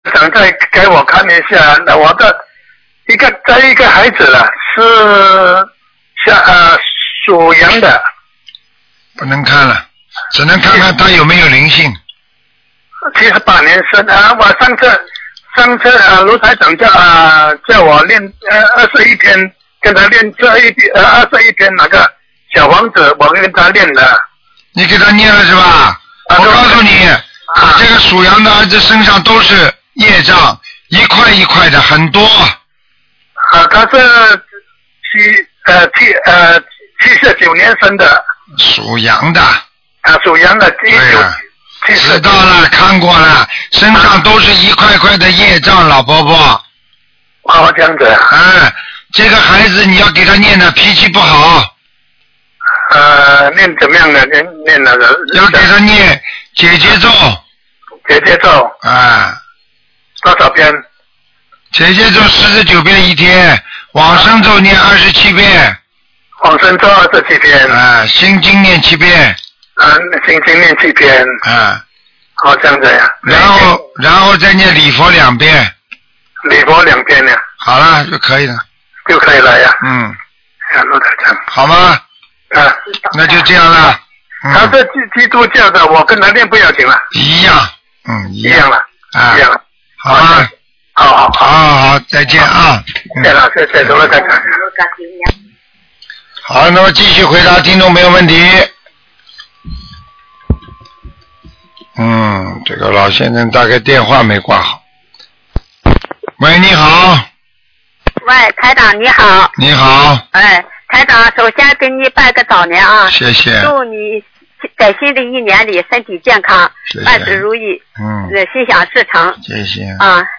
长再给我看一下，我的一个孩子了，是属羊的。 不能看了，只能看看他有没有灵性。 78年生啊！我上次卢台长叫我练21天，跟他练21天那个小王子，我跟他练的。 你给他念了是吧？我告诉你，这个属羊的儿子身上都是业障，一块一块的，很多。 他是79年生的。 属羊的。 属羊的。 对呀。知道了，看过了，身上都是一块块的业障，老伯伯。 哦，这样子。 这个孩子你要给他念的，脾气不好。 念怎么样的？念那个。 要给他念解结咒。 解结咒。多少遍？ 解结咒49遍一天，往生咒念27遍。 往生咒27遍。 心经念7遍。 心经念7遍。好，这样子呀。 然后再念礼佛2遍。 礼佛2遍呀。 好了，就可以了。 就可以了呀。陆台长。 好吗？那就这样了。 他是基督教的，我跟他念不要紧了。 一样。一样了。 一样了。 好吗？好，再见啊。 谢了，谢谢陆台长。 好，那么继续回答听众朋友问题。这个老先生大概电话没挂好。喂，你好。 喂，台长你好。 你好。 台长，首先给你拜个早年啊。 谢谢。 祝你在新的一年里身体健康，万事如意。心想事成。 谢谢。